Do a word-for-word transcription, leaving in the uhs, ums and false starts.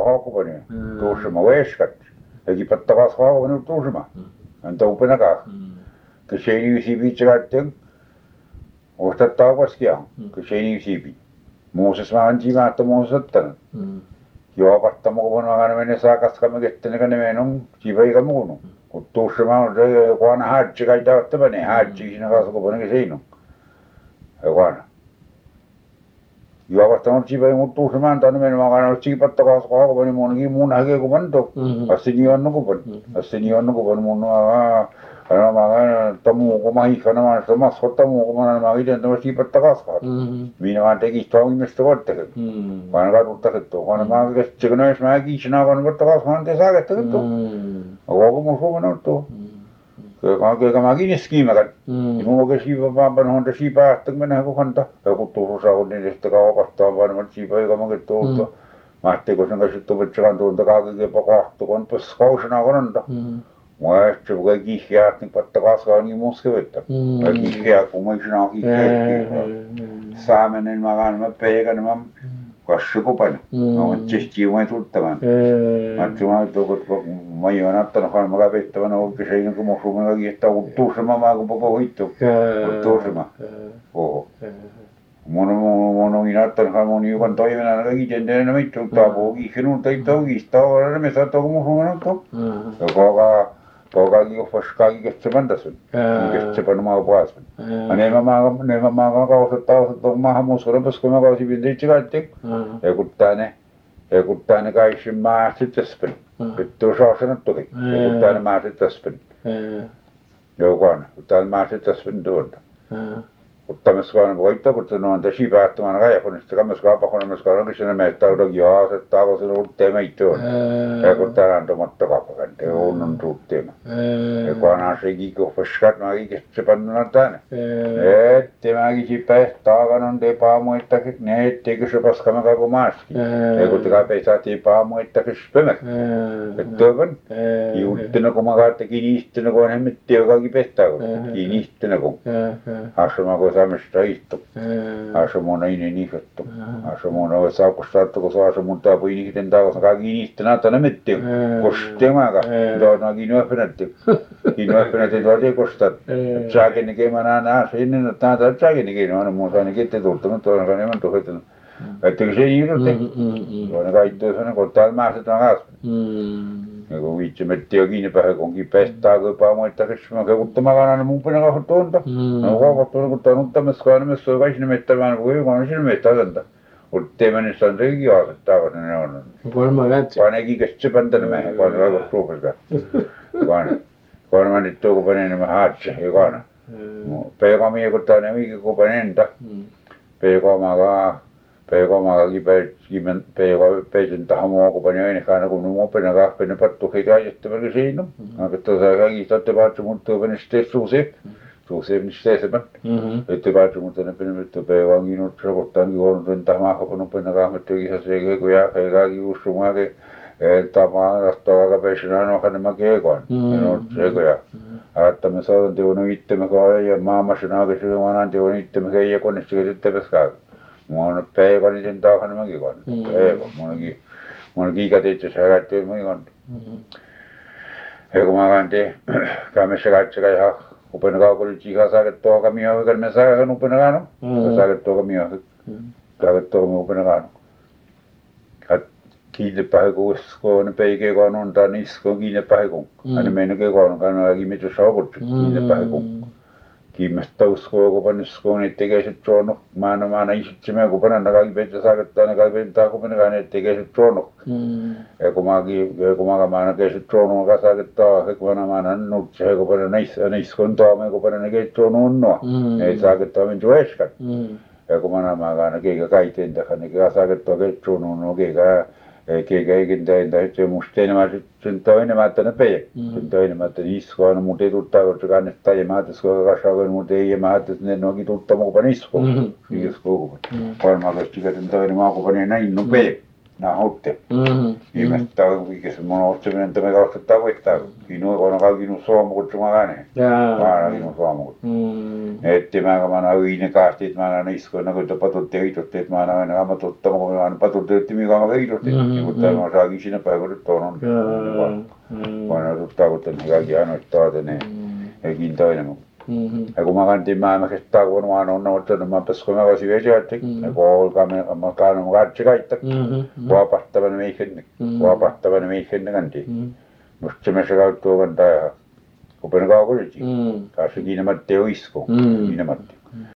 haakupani tuusma veeskat egi patta kas haakupani tuusma anta upena ka ke sheni sibi chagatte ostat tawas kya ke sheni sibi Moses ma anji ma ta Moses tan yo patta mo ko na ga mene sa kas kam gettene ka ne menum sibai ka mo no tuusma de kwana hat chagaita ta bane hat chi na ka ko bane ke seino e kwana Yo vastaan sibai muuttuu semaan tänne menemään kana siipatta kaas kaakopani monki mun hake kupan to assini on kupan assini on kupan mun a kana maga tamu koma hi kana ma sama sotta mu koma ma gi den siipatta kaas ka viina ma teki toimi mistä voitte kana ka tutta ketto kana ma ge chignois ma gi china kana voitte kaas man te saa ketto ogo mu so no to Kalau kita magi ni ski makan, ibu magi si bapa bapa honda si bapa teng mana aku kanta, aku tuh sahut ni desta kau kasta bapa mana si bapa kamu gitu tu, mati kau sengkau situ bercekan tu untuk kau ke pakah tu kan pas kau sana kan anda, wah coba gigi hiat ni patta kas kau ni mus ke betul, gigi hiat kau mai sana gigi hiat, sama ni makan macam pekan macam Kasih pan, orang cesti orang itu teman. Macam itu kau mai orang tu nak makan betul teman orang kesini aku mau rumah lagi tahu tu sama mak aku bawa itu, tu sama. Oh, mono mono ini tu nak mono ini kan tahu yang mana lagi jendela nama itu tahu, ikhnu tahu tahu, istaw orang mesti tahu mau rumah tu. Kau kau kau kaki kau first kaki kecepan dah sun, kecepan mau puas. Ane mama ane mama kau tahu tahu mah mus orang pas kau kau si benda cakap tik, ekutane ekutane kau isi masih terspin, itu soalnya tu kan, ekutane masih terspin. Jauh kan, ekutane masih terspin tu. Utama sekarang buat itu, kita nanti si bahat tu mana kaya, pun sekarang sekarang pakai nama sekarang kisah nama itu orang ya, setahu seluruh tema itu. Ekutane anda mata apa kan, itu nunjuk tema. Ekuan asegi ko faskat magi ke cepan nanti. Eh, tema lagi si pes, tahu kan anda pahamu itu ke, ne, tega sepas kami kagu mas. Ekut kau pesa ti pahamu itu ke sepemek. Itu kan, iutin aku maga teki iutin aku ane mesti aku pes tahu, ini iutin aku. Asal aku sampai itu, asal mana ini ni itu, asal mana aku sah kusat aku sah asal muntah apa ini kita tahu, kaki ini iutin atau mesti, kustem aga, dah nak ini apa nanti. Ini apa nanti tu ada kostat. Cakap ni ke mana na, ini nanti ada cakap ni ke mana musa ni kita tu, tu tu orang kan memang tu itu. Itu kisah ini tu. Orang kaya itu sana kotal masa tu agas. Aku bicara mesti lagi ni pakai kongki pesta ke pahamu itu ke semua ke utama kan ane mungkin nak hoton tu. Aku hoton aku tahu tu meski ane meski kau sini mesti mana aku kau sini mesti ada. Utama ni sendiri kaya tahu kan ni orang. Kau makan. Kau ni kiki kecepan tu ni mah. Kau ni aku proof kan. Kau ni. Kau mana itu kau panen nama hati, ya kan? Pegi kami ikut tanah ni kau panen dah. Pegi kau maga, pegi kau maga kita kita pegi kau pegi entah mau kau panen ni kan aku nu mau panen kau panen patu kita itu berkesi itu. Kita saya kita tu baca mutu panen stres susah, susah ni stres apa? Itu baca mutu ni panen itu pegi kau ini nu terus tangi kau entah mau kau panen panen kau mesti kita segi kau ya kau kau usung ke. Tama rasta ka pesna no kan make kon no sego ya atta me so de uno itte me ko ya mama shna ke shuna man de uno itte me ke ye kon stige te peska mon pe kon den ta kan make kon e mon gi mon gi ka te cha te me kon e ko ma kan te ka me sega cha ya upen ka ko chi ka sa ke to ka mi ha kan me sa ka no upen ka no sa ke to ka mi ha ka ke to me upen ka no Kini pahago sko na pege ko non tanis ko kini pahago. Ano meno ke ko kan lagi medyo sabot kini pahago. Kini mestaw sko ko panis ko ni tege sa trono mana mana isip chime ko panan lagi medyo sagat na lagi benta ko panan kan tege sa trono. E ko magi e ko maga mana ke sa trono ka sagat ta e ko mana mana no che ko panan nais nais ko to me ko panan ke trono no. E sagat ta medyo eskat. E ko mana maga na ke ka kaiten da kan ke sagat to ke trono no ke ka ke ke kinda inda che mustene ma centoine ma tane pe centoine ma tane isko na mute tutta ko kan sta ye ma tsko ka shago mute ye ma tne no ki tutta mo panis ko isko ko par ma ga stika centoine ma ko pane nai no pe na hotte i me sta ki se mo otte me ntame ka sta questa ki no kono ka ki no so mo ko magane ma ki no so mo ette ma ka mana uine ka stit mana na isko na ko to pato te ito te mana na ma to to mo na pato te ti mi ka ma ito te ki ta ma sa ki sina pa ko to non kono tutta ko te ka ki ano sta te ne e ki ta ne mo e ko maganti ma ma che sta con una nonna oltre ma per come così vece e ko ka me ma ka no ga chika itta ko patta ban me ken ko patta ban me ken ganti muste me se ga to ganta ko per ga ko ji ka se di na matteo isco di na matteo